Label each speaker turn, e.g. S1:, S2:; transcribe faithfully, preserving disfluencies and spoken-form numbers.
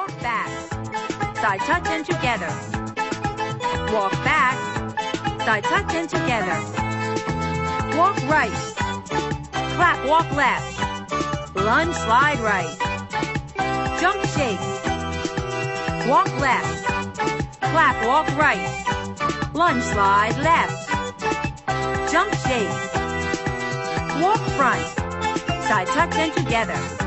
S1: Walk back, side touch and together. Walk back, side touch and together. Walk right, clap, walk left. Lunge, slide right. Jump, shake. Walk left, clap, walk right. Lunge, slide left. Jump, shake. Walk front, side touch and together.